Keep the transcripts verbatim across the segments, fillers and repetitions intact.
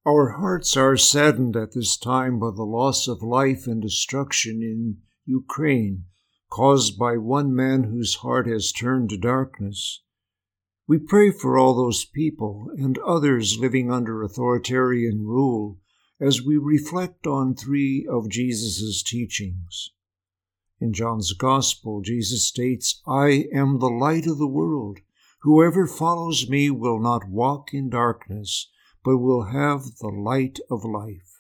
Our hearts are saddened at this time by the loss of life and destruction in Ukraine, caused by one man whose heart has turned to darkness. We pray for all those people and others living under authoritarian rule as we reflect on three of Jesus' teachings. In John's Gospel, Jesus states, "I am the light of the world. Whoever follows me will not walk in darkness, but will have the light of life."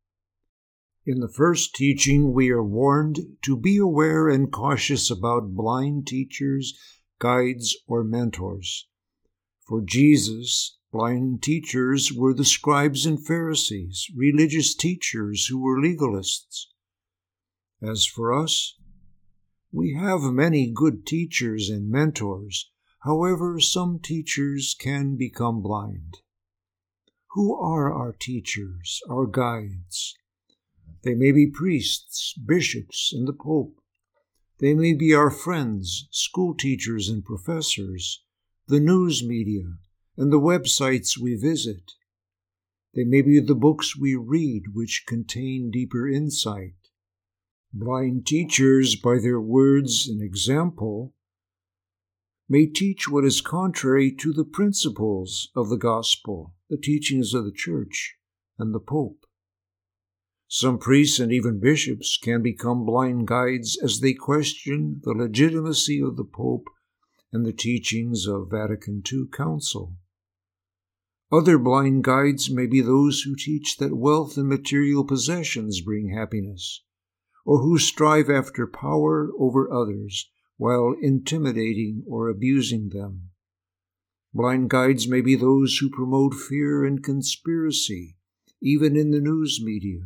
In the first teaching, we are warned to be aware and cautious about blind teachers, guides, or mentors. For Jesus, blind teachers were the scribes and Pharisees, religious teachers who were legalists. As for us, we have many good teachers and mentors. However, some teachers can become blind. Who are our teachers, our guides? They may be priests, bishops, and the Pope. They may be our friends, school teachers and professors, the news media, and the websites we visit. They may be the books we read which contain deeper insight. Blind teachers, by their words and example, may teach what is contrary to the principles of the gospel, the teachings of the Church, and the Pope. Some priests and even bishops can become blind guides as they question the legitimacy of the Pope and the teachings of Vatican Two Council. Other blind guides may be those who teach that wealth and material possessions bring happiness, or who strive after power over others while intimidating or abusing them. Blind guides may be those who promote fear and conspiracy, even in the news media.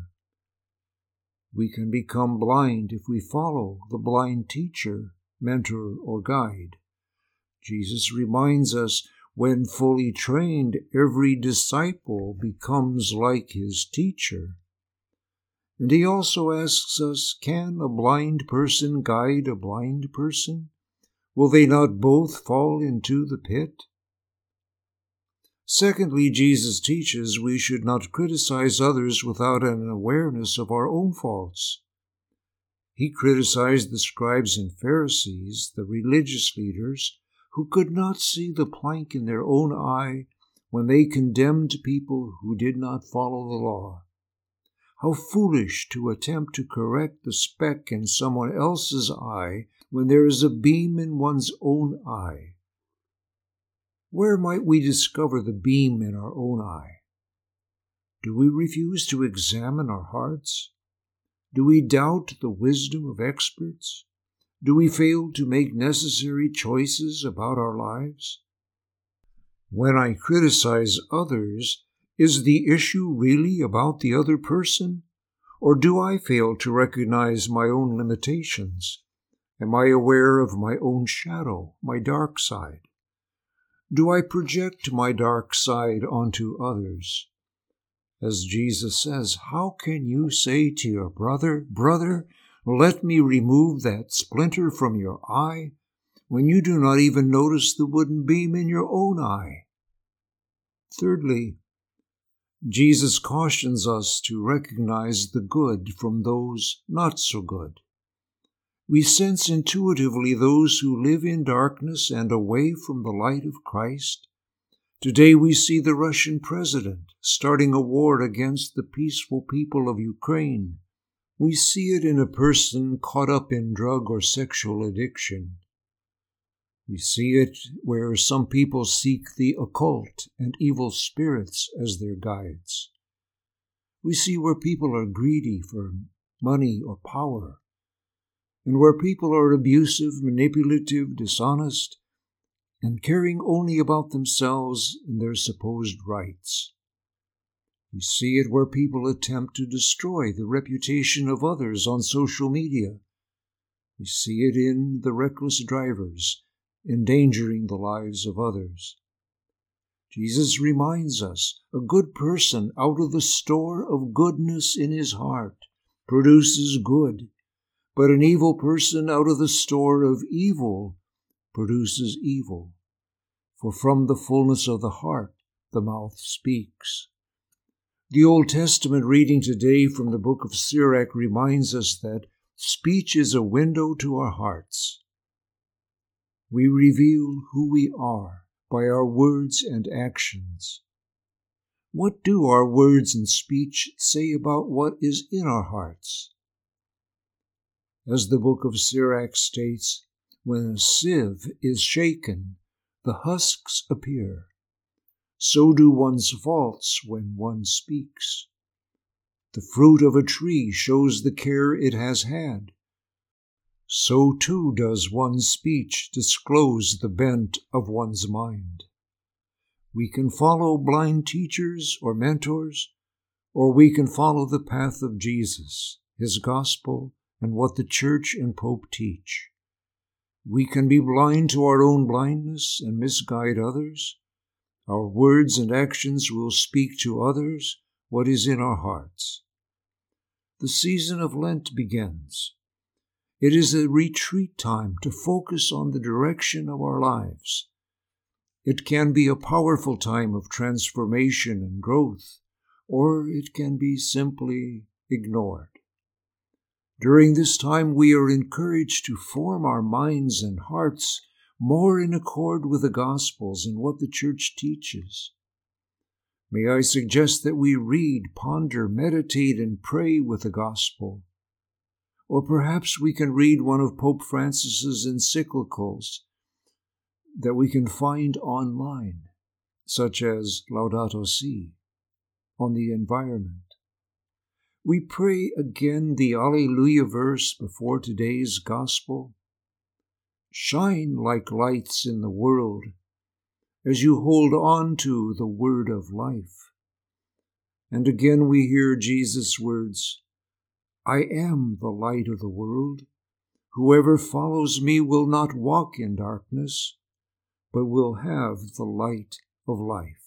We can become blind if we follow the blind teacher, mentor, or guide. Jesus reminds us, when fully trained, every disciple becomes like his teacher. And he also asks us, can a blind person guide a blind person? Will they not both fall into the pit? Secondly, Jesus teaches we should not criticize others without an awareness of our own faults. He criticized the scribes and Pharisees, the religious leaders, who could not see the plank in their own eye when they condemned people who did not follow the law. How foolish to attempt to correct the speck in someone else's eye when there is a beam in one's own eye. Where might we discover the beam in our own eye? Do we refuse to examine our hearts? Do we doubt the wisdom of experts? Do we fail to make necessary choices about our lives? When I criticize others, is the issue really about the other person? Or do I fail to recognize my own limitations? Am I aware of my own shadow, my dark side? Do I project my dark side onto others? As Jesus says, how can you say to your brother, "Brother, let me remove that splinter from your eye," when you do not even notice the wooden beam in your own eye? Thirdly, Jesus cautions us to recognize the good from those not so good. We sense intuitively those who live in darkness and away from the light of Christ. Today we see the Russian president starting a war against the peaceful people of Ukraine. We see it in a person caught up in drug or sexual addiction. We see it where some people seek the occult and evil spirits as their guides. We see where people are greedy for money or power, and where people are abusive, manipulative, dishonest, and caring only about themselves and their supposed rights. We see it where people attempt to destroy the reputation of others on social media. We see it in the reckless drivers endangering the lives of others. Jesus reminds us, a good person out of the store of goodness in his heart produces good, but an evil person out of the store of evil produces evil. For from the fullness of the heart the mouth speaks. The Old Testament reading today from the book of Sirach reminds us that speech is a window to our hearts. We reveal who we are by our words and actions. What do our words and speech say about what is in our hearts? As the book of Sirach states, when a sieve is shaken, the husks appear. So do one's faults when one speaks. The fruit of a tree shows the care it has had. So too does one's speech disclose the bent of one's mind. We can follow blind teachers or mentors, or we can follow the path of Jesus, his gospel, and what the church and Pope teach. We can be blind to our own blindness and misguide others. Our words and actions will speak to others what is in our hearts. The season of Lent begins. It is a retreat time to focus on the direction of our lives. It can be a powerful time of transformation and growth, or it can be simply ignored. During this time, we are encouraged to form our minds and hearts more in accord with the Gospels and what the Church teaches. May I suggest that we read, ponder, meditate, and pray with the Gospel. Or perhaps we can read one of Pope Francis's encyclicals that we can find online, such as Laudato Si, on the environment. We pray again the Alleluia verse before today's Gospel. Shine like lights in the world as you hold on to the word of life. And again we hear Jesus' words, I am the light of the world. Whoever follows me will not walk in darkness, but will have the light of life.